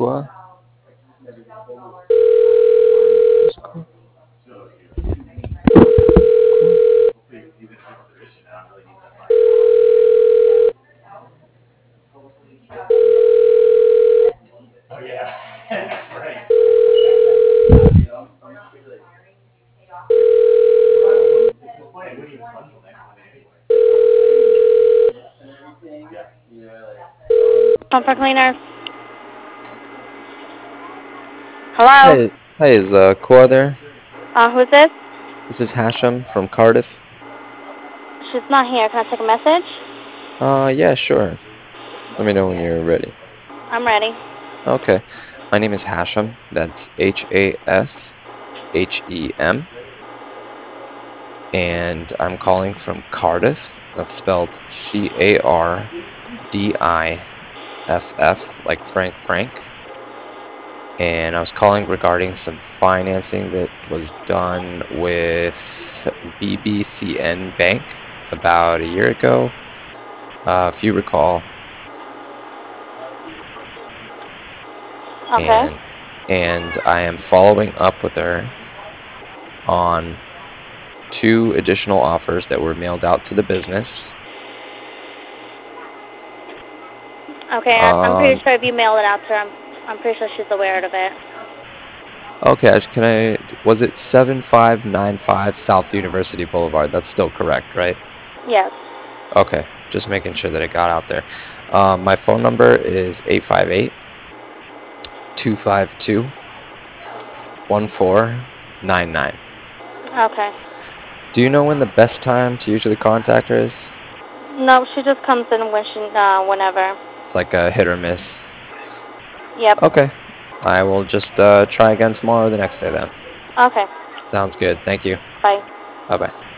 Kua? Comfort cleaner. Hello? Hey, is Kua there? Who's this? This is Hashem from Cardiff. She's not here. Can I take a message? Yeah, sure. Let me know when you're ready. I'm ready. Okay. My name is Hashem. That's Hashem. And I'm calling from Cardiff. That's spelled Cardiff, like Frank. And I was calling regarding some financing that was done with BBCN Bank about a year ago, if you recall. Okay. And I am following up with her on 2 additional offers that were mailed out to the business. Okay, I'm pretty sure if you mail it out to her, I'm pretty sure she's aware of it. Okay, was it 7595 South University Boulevard? That's still correct, right? Yes. Okay, just making sure that it got out there. My phone number is 858-252-1499. Okay. Do you know when the best time to usually contact her is? No, she just comes in when whenever. It's like a hit or miss. Yep. Okay. I will just try again tomorrow or the next day then. Okay. Sounds good. Thank you. Bye. Bye-bye.